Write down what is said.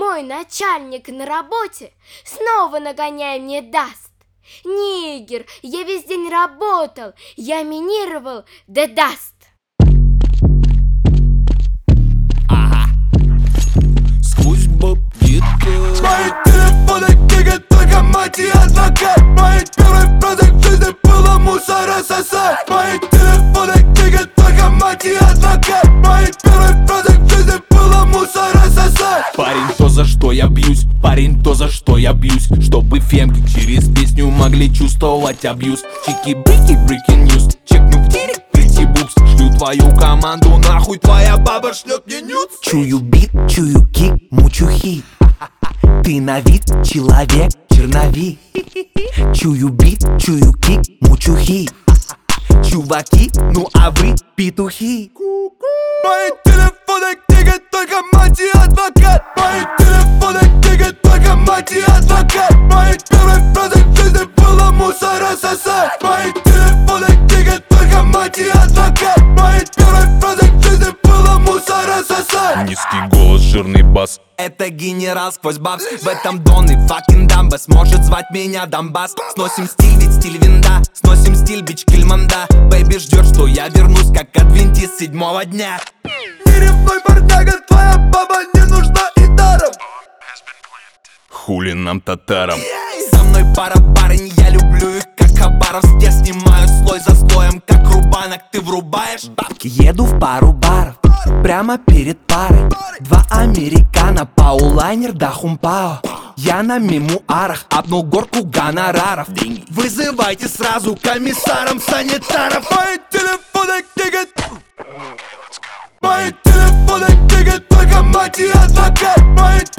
Мой начальник на работе снова нагоняй мне даст. Нигер, я весь день работал, я минировал, да даст. Сквозь бабки. Мои телефоны кикают только мать и адвокат. Моей первой фразой в жизни было мусора сосать. Мои телефоны кикают только мать и адвокат. Моей первой фразой в жизни было мусора сосать. Парень, то за что я бьюсь, парень, то за что я бьюсь, чтобы фемки через песню могли чувствовать абьюз. Чики-брики, breaking news, чекну в директ, pretty boobs. Шлю твою команду нахуй, твоя баба шлет мне нюц. Чую бит, чую кик, мучу хит. Ты на вид человек черновик. Чую бит, чую кик, мучу хит. Чуваки, ну а вы петухи. Мои телефоны кикают только мать и адвокат. Мои телефоны кикают только мать и адвокат. Моей первой фразой в жизни было мусора сосать. Мои телефоны кикают только мать и адвокат. Моей первой фразой в жизни было мусора сосать. Низкий голос, жирный бас. Это генерал сквозь бабс. В этом Дон и факин Дамбас. Может звать меня Донбасс. Сносим стиль, ведь стиль винда. Сносим стиль, бич Кильманда. Бэйби ждет, что я вернусь, как адвентист седьмого дня. Не ревной, барняга, твоя баба не нужна и даром. Хули нам татарам. Со мной пара барынь, я люблю их как Хабаровск. Я снимаю слой за слоем, как рубанок. Ты врубаешь бабки? Еду в пару баров, прямо перед парой. Два американо, паулайнер да хумпао. Я на мемуарах обнул горку гонораров. Вызывайте сразу комиссаром санитаров. Мои телефоны кикают. Мои телефоны кикают только мать и адвокат. Мои